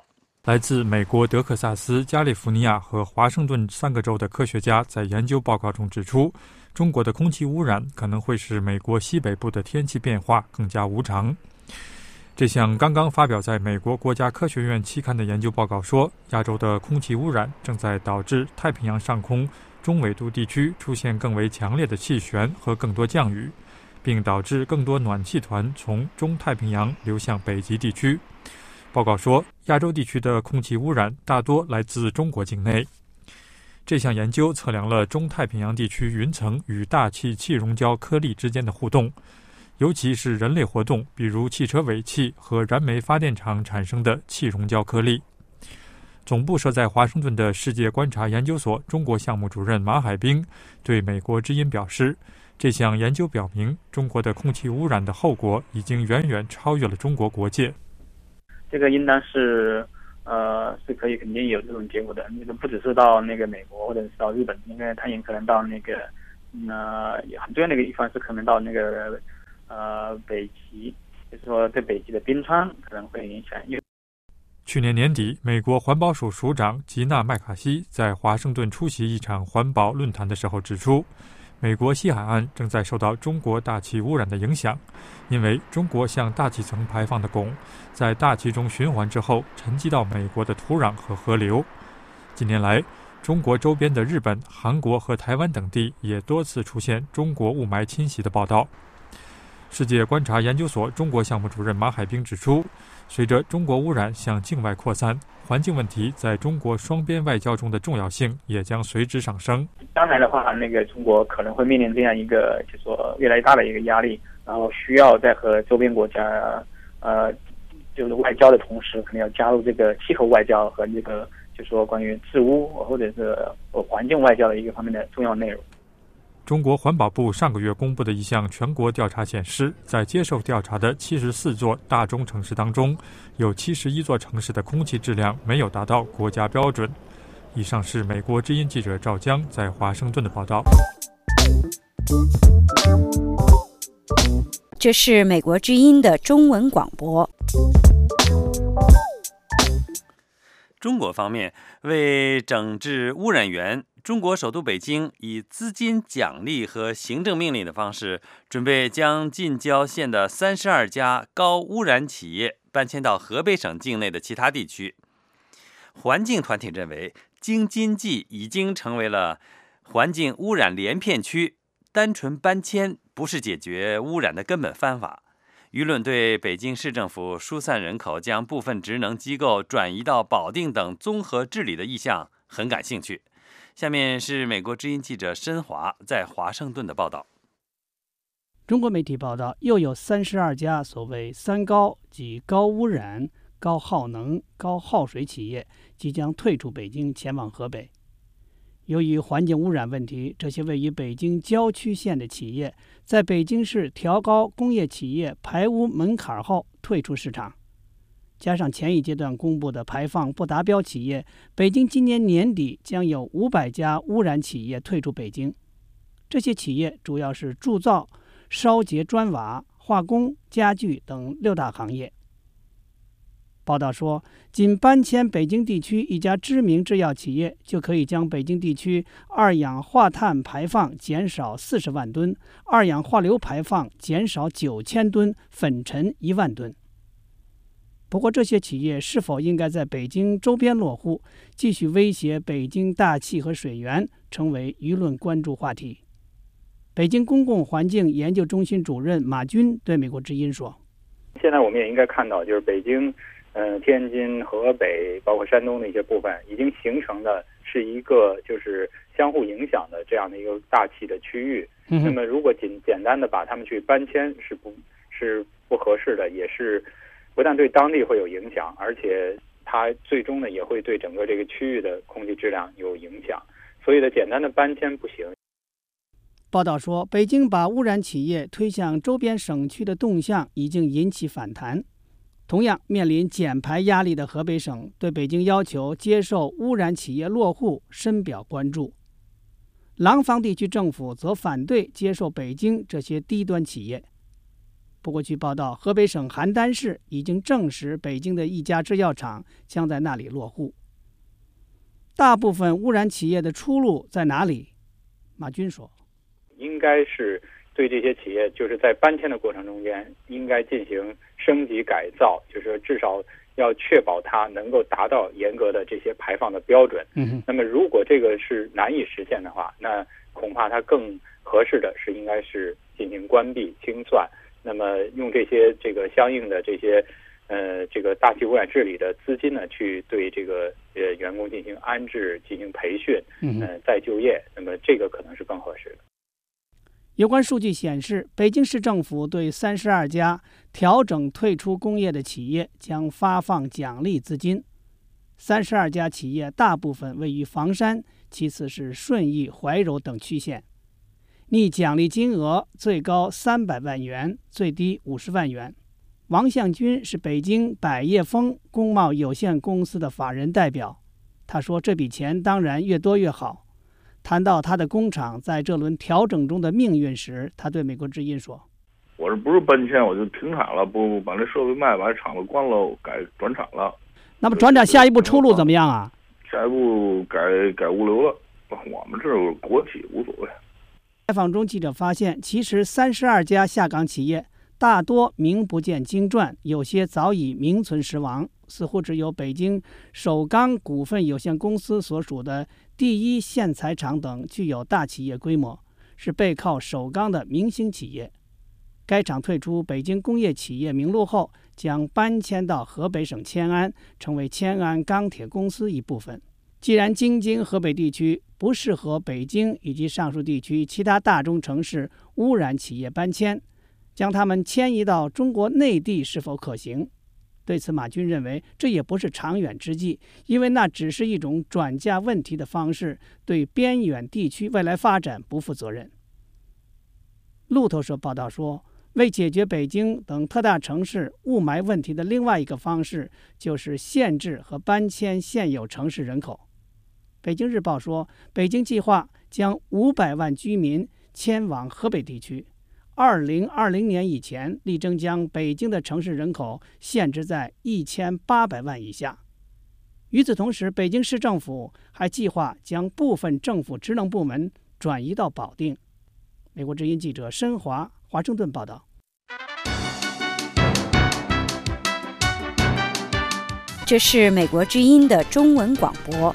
来自美国德克萨斯、加利福尼亚和华盛顿3个州的科学家在研究报告中指出，中国的空气污染可能会使美国西北部的天气变化更加无常。这项刚刚发表在美国国家科学院期刊的研究报告说，亚洲的空气污染正在导致太平洋上空中纬度地区出现更为强烈的气旋和更多降雨，并导致更多暖气团从中太平洋流向北极地区。报告说，亚洲地区的空气污染大多来自中国境内。这项研究测量了中太平洋地区云层与大气气溶胶颗粒之间的互动，尤其是人类活动，比如汽车尾气和燃煤发电厂产生的气溶胶颗粒。总部设在华盛顿的世界观察研究所中国项目主任马海兵对美国之音表示，这项研究表明，中国的空气污染的后果已经远远超越了中国国界。 这个应当是可以肯定有这种结果的。那个不只是到那个美国或者是到日本，因为它也可能到那个很重要的一个地方是可能到那个北极，就是说对北极的冰川可能会影响。 去年年底，美国环保署署长吉娜麦卡锡在华盛顿出席一场环保论坛的时候指出，美国西海岸正在受到中国大气污染的影响，因为中国向大气层排放的汞在大气中循环之后沉积到美国的土壤和河流。近年来，中国周边的日本、韩国和台湾等地也多次出现中国雾霾侵袭的报道。世界观察研究所中国项目主任马海兵指出，随着中国污染向境外扩散，环境问题在中国双边外交中的重要性也将随之上升。 将来的话，那个中国可能会面临这样一个就是说越来越大的一个压力，然后需要在和周边国家就是外交的同时，可能要加入这个气候外交和这个就是说关于治污或者是环境外交的一个方面的重要内容。 中国环保部上个月公布的一项全国调查显示，在接受调查的74座大中城市当中，有71座城市的空气质量没有达到国家标准。以上是美国之音记者赵江在华盛顿的报道。 这是美国之音的中文广播。 中国方面为整治污染源，中国首都北京以资金奖励和行政命令的方式，准备将近郊县的32家高污染企业搬迁到河北省境内的其他地区。环境团体认为，京津冀已经成为了环境污染连片区，单纯搬迁不是解决污染的根本方法。舆论对北京市政府疏散人口、将部分职能机构转移到保定等综合治理的意向很感兴趣。下面是美国之音记者申华在华盛顿的报道。 中国媒体报道，又有32家所谓三高即高污染、高耗能、高耗水企业即将退出北京，前往河北。由于环境污染问题，这些位于北京郊区县的企业在北京市调高工业企业排污门槛后退出市场。加上前一阶段公布的排放不达标企业，北京今年年底将有500家污染企业退出北京。这些企业主要是铸造、烧结砖瓦、化工、家具等6大行业。报道说，仅搬迁北京地区一家知名制药企业，就可以将北京地区二氧化碳排放减少40万吨，二氧化硫排放减少9000吨，粉尘1万吨。不过，这些企业是否应该在北京周边落户，继续威胁北京大气和水源，成为舆论关注话题。北京公共环境研究中心主任马军对美国之音说：“ 现在我们也应该看到，就是北京、天津、河北，包括山东的一些部分，已经形成的是一个就是相互影响的这样的一个大气的区域。那么，如果简单的把他们去搬迁是不合适的，也是。”不但对当地会有影响，而且它最终呢也会对整个这个区域的空气质量有影响，所以简单的搬迁不行。 报道说，北京把污染企业推向周边省区的动向已经引起反弹。同样面临减排压力的河北省，对北京要求接受污染企业落户深表关注。廊坊地区政府则反对接受北京这些低端企业。 不过，据报道，河北省邯郸市已经证实北京的一家制药厂将在那里落户。大部分污染企业的出路在哪里？马军说， 应该是对这些企业，就是在搬迁的过程中间，应该进行升级改造，就是至少要确保它能够达到严格的这些排放的标准。那么如果这个是难以实现的话，那恐怕它更合适的是应该是进行关闭清算，那么用这个相应的这些这个大气污染治理的资金呢，去对这个员工进行安置、进行培训，再就业，那么这个可能是更合适的。 有关数据显示，北京市政府对32家调整退出工业的企业将发放奖励资金。32家企业大部分位于房山，其次是顺义、怀柔等区县。拟奖励金额最高300万元，最低50万元。王向军是北京百业丰工贸有限公司的法人代表，他说这笔钱当然越多越好。谈到他的工厂在这轮调整中的命运时，他对美国之音说， 我这不是搬迁，我就停产了，不把这设备卖，把厂子关了，改转厂了。 那么转厂下一步出路怎么样啊？ 下一步改物流了，我们这是国企无所谓。 采访中，记者发现，其实32家下岗企业大多名不见经传，有些早已名存实亡，似乎只有北京首钢股份有限公司所属的第一线材厂等具有大企业规模，是背靠首钢的明星企业。该厂退出北京工业企业名录后，将搬迁到河北省迁安，成为迁安钢铁公司一部分。既然京津河北地区不适合北京以及上述地区其他大中城市污染企业搬迁，将他们迁移到中国内地是否可行？对此，马军认为这也不是长远之计，因为那只是一种转嫁问题的方式，对边远地区未来发展不负责任。路透社报道说，为解决北京等特大城市雾霾问题的另外一个方式，就是限制和搬迁现有城市人口。北京日报说，北京计划将500万居民迁往河北地区，2020年以前力争将北京的城市人口限制在1800万以下。与此同时，北京市政府还计划将部分政府职能部门转移到保定。美国之音记者申华华盛顿报道。 这是美国之音的中文广播。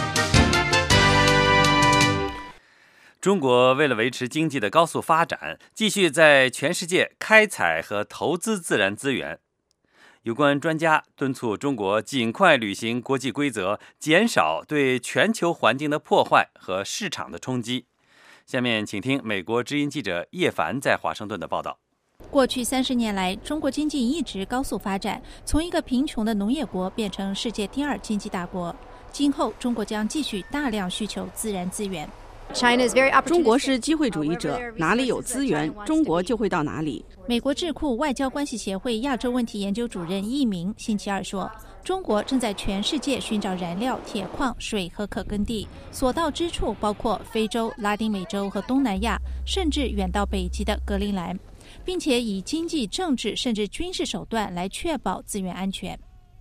中国为了维持经济的高速发展，继续在全世界开采和投资自然资源。有关专家敦促中国尽快履行国际规则，减少对全球环境的破坏和市场的冲击。下面请听美国之音记者叶凡在华盛顿的报道。 过去30年来，中国经济一直高速发展，从一个贫穷的农业国变成世界第2经济大国。今后，中国将继续大量需求自然资源。 中国是机会主义者，哪里有资源，中国就会到哪里。 美国智库外交关系协会亚洲问题研究主任易明星期二说，中国正在全世界寻找燃料、铁矿、水和可耕地，所到之处包括非洲、拉丁美洲和东南亚，甚至远到北极的格陵兰，并且以经济、政治甚至军事手段来确保资源安全。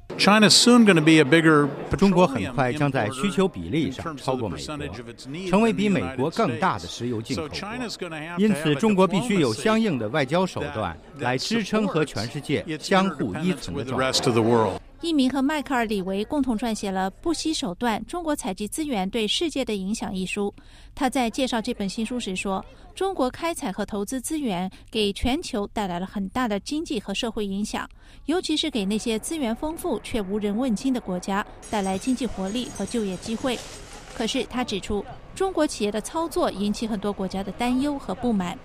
中国很快将在需求比例上超过美国，成为比美国更大的石油进口国。因此，中国必须有相应的外交手段来支撑和全世界相互依存的状态。 易明和迈克尔·李维共同撰写了《不惜手段：中国采集资源对世界的影响》一书。他在介绍这本新书时说，中国开采和投资资源给全球带来了很大的经济和社会影响，尤其是给那些资源丰富却无人问津的国家带来经济活力和就业机会。可是他指出，中国企业的操作引起很多国家的担忧和不满。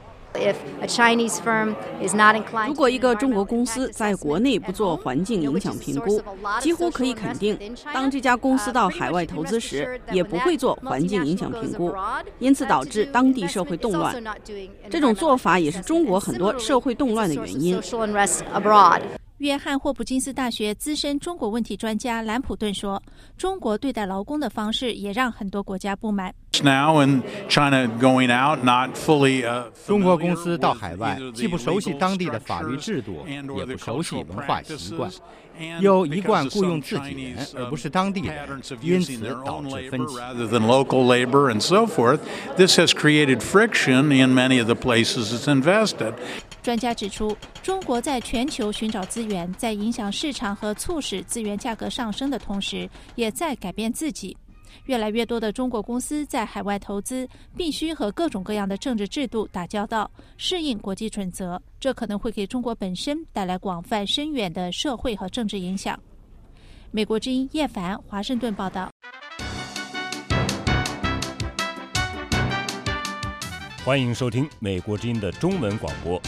如果一个中国公司在国内不做环境影响评估，几乎可以肯定，当这家公司到海外投资时，也不会做环境影响评估，因此导致当地社会动乱。这种做法也是中国很多社会动乱的原因。 约翰霍普金斯大学资深中国问题专家兰普顿说，中国对待劳工的方式也让很多国家不满。 中国公司到海外，既不熟悉当地的法律制度，也不熟悉文化习惯，又一贯雇佣自己人而不是当地人，因此导致分歧。 专家指出，中国在全球寻找资源，在影响市场和促使资源价格上升的同时，也在改变自己。越来越多的中国公司在海外投资，必须和各种各样的政治制度打交道，适应国际准则，这可能会给中国本身带来广泛深远的社会和政治影响。美国之音叶凡，华盛顿报道。 欢迎收听美国之音的中文广播。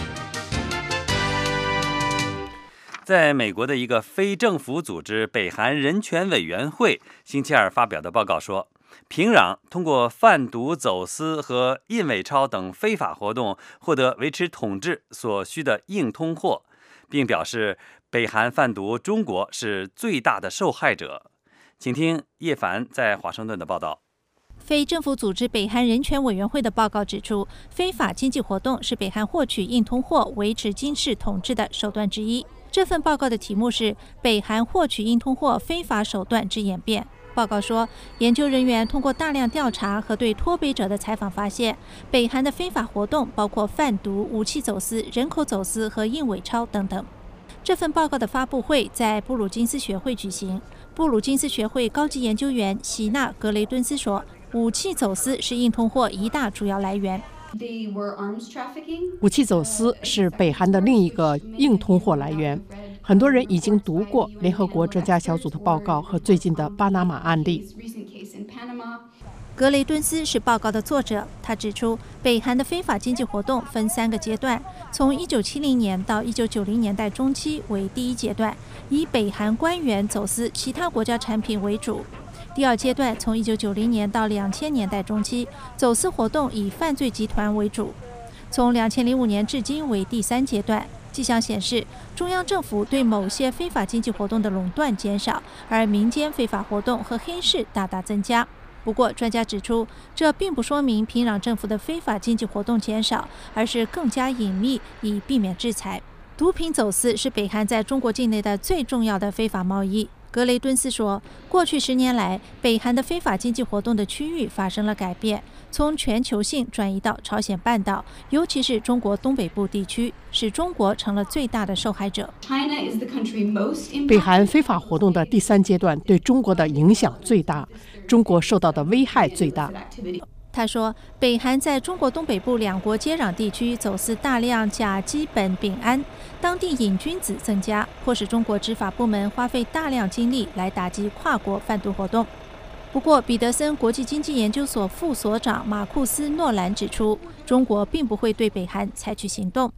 在美国的一个非政府组织北韩人权委员会星期二发表的报告说，平壤通过贩毒、走私和印伪钞等非法活动获得维持统治所需的硬通货，并表示北韩贩毒中国是最大的受害者。请听叶凡在华盛顿的报道。 非政府组织北韩人权委员会的报告指出，非法经济活动是北韩获取硬通货、维持军事统治的手段之一。这份报告的题目是《北韩获取硬通货非法手段之演变》。报告说，研究人员通过大量调查和对脱北者的采访发现，北韩的非法活动包括贩毒、武器走私、人口走私和印伪钞等等。这份报告的发布会在布鲁金斯学会举行。布鲁金斯学会高级研究员希纳·格雷敦斯说，武器走私是硬通货一大主要来源。 武器走私是北韩的另一个硬通货来源。很多人已经读过联合国专家小组的报告和最近的巴拿马案例。 格雷敦斯是报告的作者，他指出，北韩的非法经济活动分3个阶段，从1970年到1990年代中期为第一阶段，以北韩官员走私其他国家产品为主。第二阶段从1990年到2000年代中期，走私活动以犯罪集团为主。从2005年至今为第3阶段。迹象显示，中央政府对某些非法经济活动的垄断减少，而民间非法活动和黑市大大增加。不过，专家指出，这并不说明平壤政府的非法经济活动减少，而是更加隐秘，以避免制裁。毒品走私是北韩在中国境内的最重要的非法贸易。格雷敦斯说，过去10年来，北韩的非法经济活动的区域发生了改变，从全球性转移到朝鲜半岛，尤其是中国东北部地区，使中国成了最大的受害者。 北韩非法活动的第3阶段对中国的影响最大，中国受到的危害最大。 他说，北韩在中国东北部2国接壤地区走私大量甲基苯丙胺，当地瘾君子增加，迫使中国执法部门花费大量精力来打击跨国贩毒活动。不过，彼得森国际经济研究所副所长马库斯·诺兰指出，中国并不会对北韩采取行动。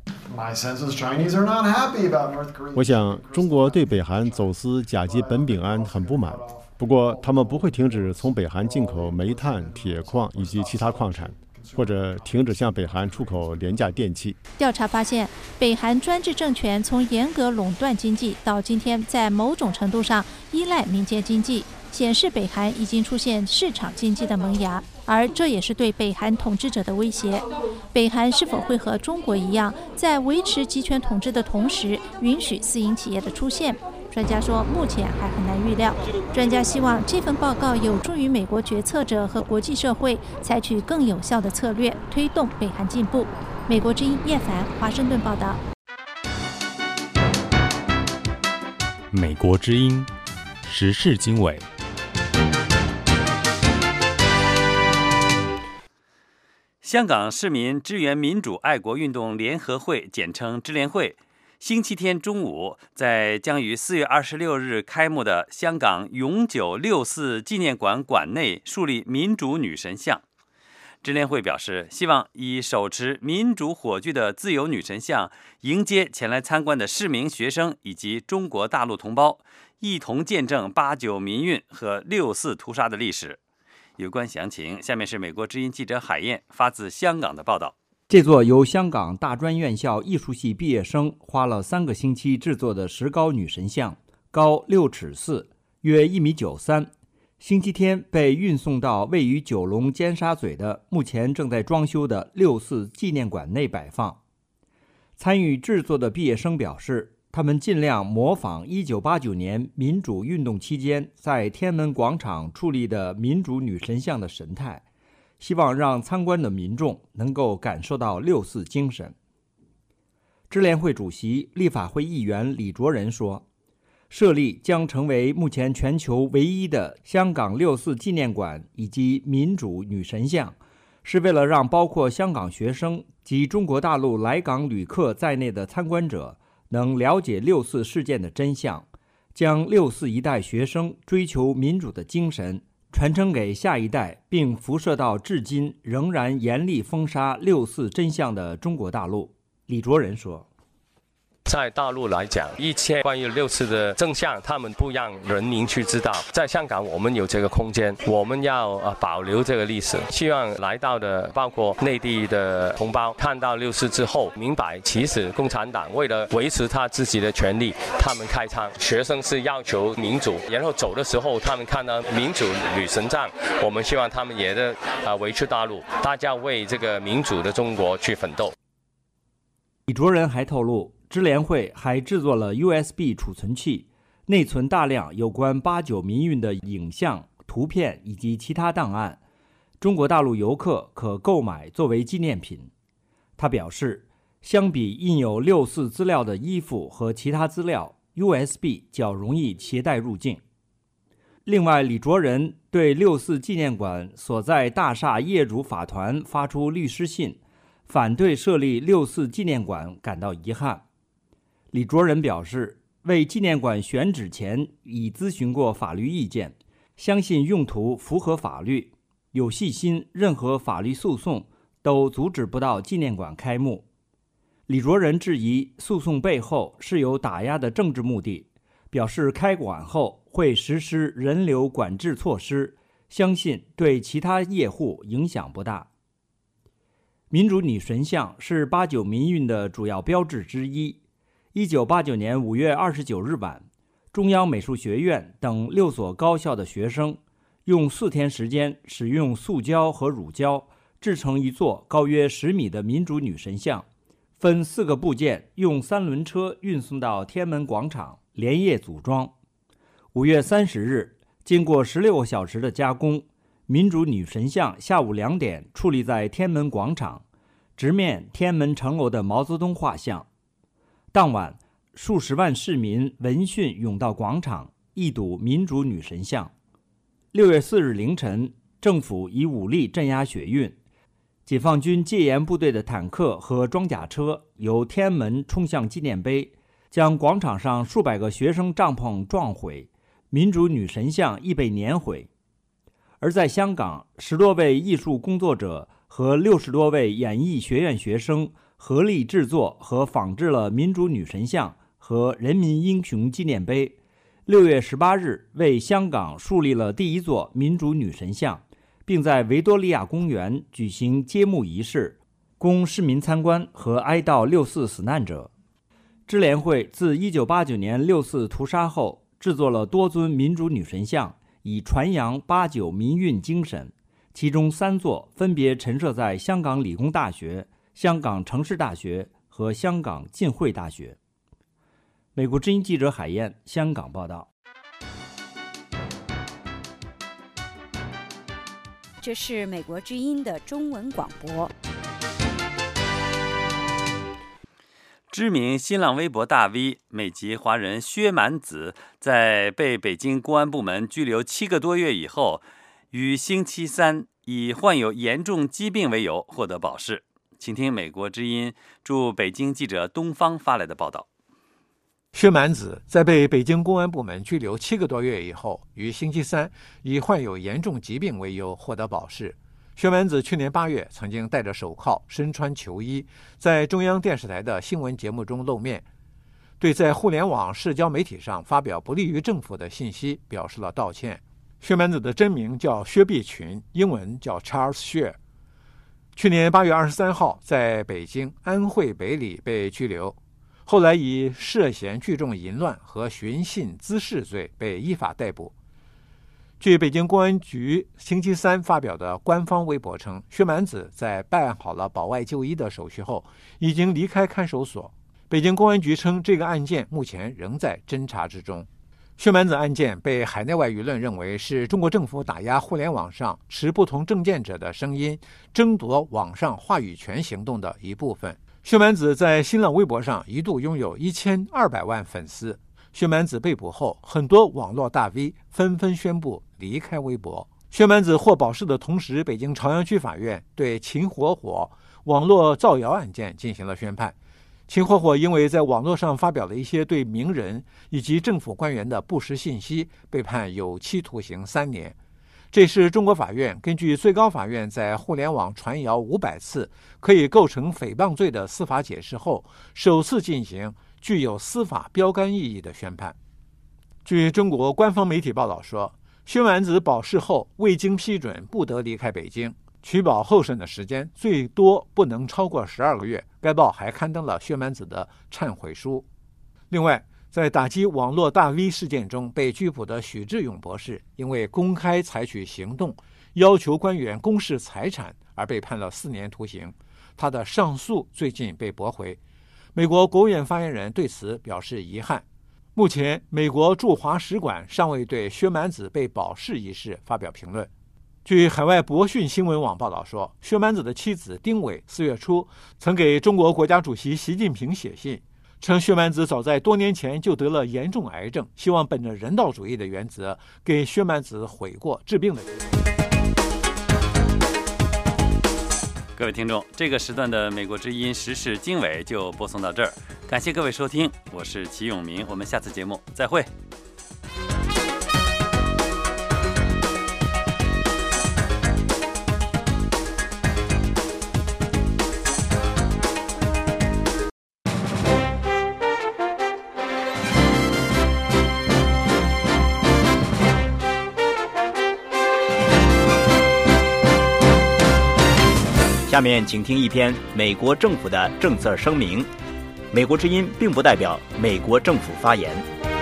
我想，中国对北韩走私甲基苯丙胺很不满。不过，他们不会停止从北韩进口煤炭、铁矿以及其他矿产，或者停止向北韩出口廉价电器。 调查发现，北韩专制政权从严格垄断经济到今天在某种程度上依赖民间经济，显示北韩已经出现市场经济的萌芽，而这也是对北韩统治者的威胁。北韩是否会和中国一样，在维持集权统治的同时，允许私营企业的出现？专家说，目前还很难预料。专家希望这份报告有助于美国决策者和国际社会采取更有效的策略，推动北韩进步。美国之音叶凡，华盛顿报道。 美国之音时事经纬。 香港市民支援民主爱国运动联合会，简称支联会，星期天中午在将于4月26日开幕的香港永久6·4纪念馆馆内树立民主女神像。支联会表示，希望以手持民主火炬的自由女神像迎接前来参观的市民、学生以及中国大陆同胞，一同见证89民运和6·4屠杀的历史。有关详情，下面是美国之音记者海燕发自香港的报道。 这座由香港大专院校艺术系毕业生花了3个星期制作的石膏女神像，高6尺4，约1.93米，星期天被运送到位于九龙尖沙咀的目前正在装修的6·4纪念馆内摆放。参与制作的毕业生表示，他们尽量模仿1989年民主运动期间在天安门广场矗立的民主女神像的神态，希望让参观的民众能够感受到6·4精神。支联会主席、立法会议员李卓人说，设立将成为目前全球唯一的香港6·4纪念馆以及民主女神像，是为了让包括香港学生及中国大陆来港旅客在内的参观者能了解6·4事件的真相，将6·4一代学生追求民主的精神传承给下一代，并辐射到至今仍然严厉封杀6·4真相的中国大陆。李卓人说， 在大陆来讲，一切关于6·4的真相，他们不让人民去知道。在香港，我们有这个空间，我们要保留这个历史。希望来到的包括内地的同胞看到6·4之后，明白其实共产党为了维持他自己的权利，他们开枪。学生是要求民主，然后走的时候，他们看到民主女神像，我们希望他们也维持大陆，大家为这个民主的中国去奋斗。 李卓人还透露，支联会还制作了 USB 储存器，内存大量有关89民运的影像、图片以及其他档案，中国大陆游客可购买作为纪念品。他表示，相比印有6·4资料的衣服和其他资料， USB 较容易携带入境。另外，李卓人对6·4纪念馆所在大厦业主法团发出律师信，反对设立6·4纪念馆感到遗憾。李卓人表示，为纪念馆选址前已咨询过法律意见，相信用途符合法律，有细心，任何法律诉讼都阻止不到纪念馆开幕。李卓人质疑诉讼背后是有打压的政治目的，表示开馆后会实施人流管制措施，相信对其他业户影响不大。民主女神像是89民运的主要标志之一。1989年5月29日晚，中央美术学院等6所高校的学生用4天时间，使用塑胶和乳胶制成一座高约10米的民主女神像，分4个部件用3轮车运送到天安门广场，连夜组装。5月30日，经过16个小时的加工，民主女神像下午2点矗立在天安门广场，直面天安门城楼的毛泽东画像。当晚，数十万市民闻讯涌到广场，一睹民主女神像。6月4日凌晨，政府以武力镇压血运，解放军戒严部队的坦克和装甲车由天安门冲向纪念碑，将广场上数百个学生帐篷撞毁，民主女神像亦被碾毁。而在香港，10多位艺术工作者和60多位演艺学院学生合力制作和仿制了民主女神像和人民英雄纪念碑。6月18日，为香港树立了第一座民主女神像，并在维多利亚公园举行揭幕仪式，供市民参观和哀悼6·4死难者。支联会自1989年6·4屠杀后，制作了多尊民主女神像，以传扬89民运精神，其中3座分别陈设在香港理工大学、香港城市大学和香港浸会大学。美国之音记者海燕，香港报道。 这是美国之音的中文广播。 知名新浪微博大 V 美籍华人薛蛮子，在被北京公安部门拘留7个多月以后，于星期三以患有严重疾病为由获得保释。请听美国之音驻北京记者东方发来的报道。 薛蛮子在被北京公安部门拘留7个多月以后，于星期三以患有严重疾病为由获得保释。薛蛮子去年8月曾经戴着手铐，身穿球衣，在中央电视台的新闻节目中露面，对在互联网社交媒体上发表不利于政府的信息表示了道歉。薛蛮子的真名叫薛碧群，英文叫 Charles Xue。 去年8月23号在北京安徽北里被拘留，后来以涉嫌聚众淫乱和寻衅滋事罪被依法逮捕。据北京公安局星期三发表的官方微博称，薛蛮子在办好了保外就医的手续后，已经离开看守所。北京公安局称，这个案件目前仍在侦查之中。薛蛮子案件被海内外舆论认为是中国政府打压互联网上持不同政见者的声音，争夺网上话语权行动的一部分。薛蛮子在新浪微博上一度拥有1200万粉丝。薛蛮子被捕后，很多网络大 V 纷纷宣布离开微博。薛蛮子获保释的同时，北京朝阳区法院对秦火火网络造谣案件进行了宣判。秦火火因为在网络上发表了一些对名人以及政府官员的不实信息，被判有期徒刑3年。这是中国法院根据最高法院在互联网传谣500次可以构成诽谤罪的司法解释后，首次进行具有司法标杆意义的宣判。据中国官方媒体报道说，薛蛮子保释后未经批准不得离开北京，取保候审的时间最多不能超过12个月。该报还刊登了薛蛮子的忏悔书。另外，在打击网络大 V 事件中被拘捕的许志勇博士，因为公开采取行动要求官员公示财产而被判了4年徒刑，他的上诉最近被驳回。美国国务院发言人对此表示遗憾。目前，美国驻华使馆尚未对薛蛮子被保释一事发表评论。据海外博讯新闻网报道说，薛蛮子的妻子丁伟4月初曾给中国国家主席习近平写信，称薛蛮子早在多年前就得了严重癌症，希望本着人道主义的原则，给薛蛮子悔过治病的机会。 各位听众，这个时段的美国之音时事经纬就播送到这儿，感谢各位收听，我是齐永明，我们下次节目再会。 下面请听一篇美国政府的政策声明。美国之音并不代表美国政府发言。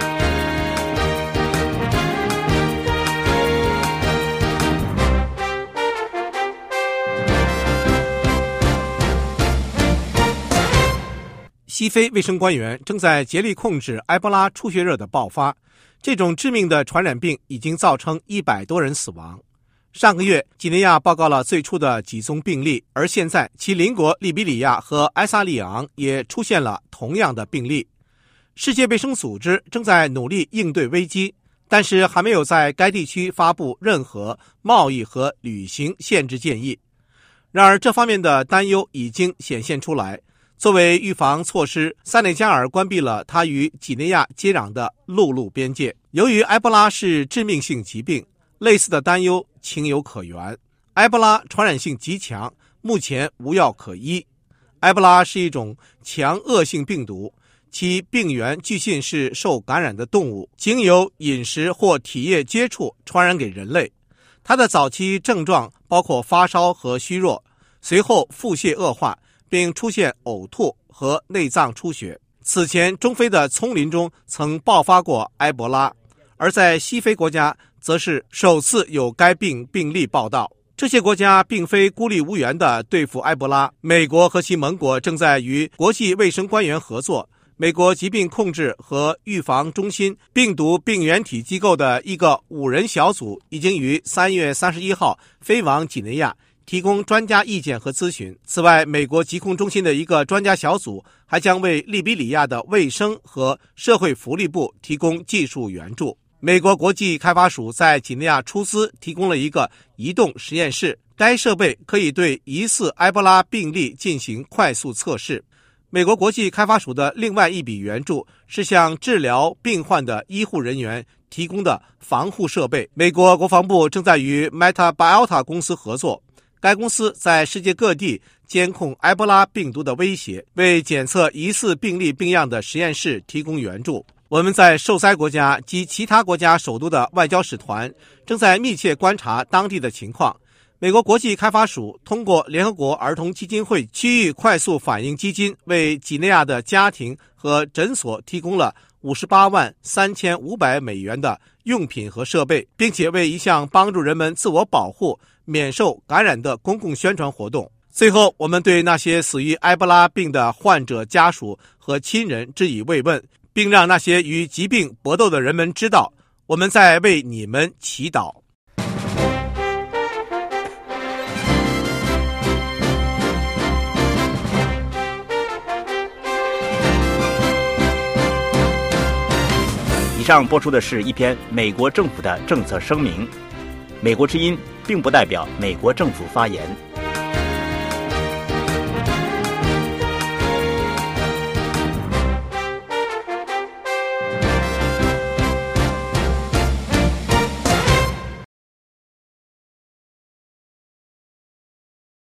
西非卫生官员正在竭力控制埃博拉出血热的爆发，这种致命的传染病已经造成100多人死亡。上个月，几内亚报告了最初的几宗病例，而现在其邻国利比里亚和埃萨利昂也出现了同样的病例。世界卫生组织正在努力应对危机，但是还没有在该地区发布任何贸易和旅行限制建议。然而，这方面的担忧已经显现出来。作为预防措施，塞内加尔关闭了它与几内亚接壤的陆路边界。由于埃博拉是致命性疾病，类似的担忧情有可原。埃博拉传染性极强，目前无药可医。埃博拉是一种强恶性病毒，其病源据信是受感染的动物经由饮食或体液接触传染给人类。它的早期症状包括发烧和虚弱，随后腹泻恶化，并出现呕吐和内脏出血。此前，中非的丛林中曾爆发过埃博拉，而在西非国家则是首次有该病例报道。这些国家并非孤立无援地对付埃博拉，美国和其盟国正在与国际卫生官员合作。美国疾病控制和预防中心病毒病原体机构的一个5人小组已经于3月31号飞往几内亚，提供专家意见和咨询。此外，美国疾控中心的一个专家小组还将为利比里亚的卫生和社会福利部提供技术援助。美国国际开发署在几内亚出资提供了一个移动实验室，该设备可以对疑似埃博拉病例进行快速测试。美国国际开发署的另外一笔援助是向治疗病患的医护人员提供的防护设备。美国国防部正在与 Metabiota 公司合作，该公司在世界各地监控埃博拉病毒的威胁，为检测疑似病例病样的实验室提供援助。我们在受灾国家及其他国家首都的外交使团正在密切观察当地的情况。 美国国际开发署通过联合国儿童基金会区域快速反应基金，为几内亚的家庭和诊所提供了58万3500美元的用品和设备，并且为一项帮助人们自我保护、免受感染的公共宣传活动。最后，我们对那些死于埃博拉病的患者家属和亲人致以慰问，并让那些与疾病搏斗的人们知道，我们在为你们祈祷。 以上播出的是一篇美国政府的政策声明。美国之音并不代表美国政府发言。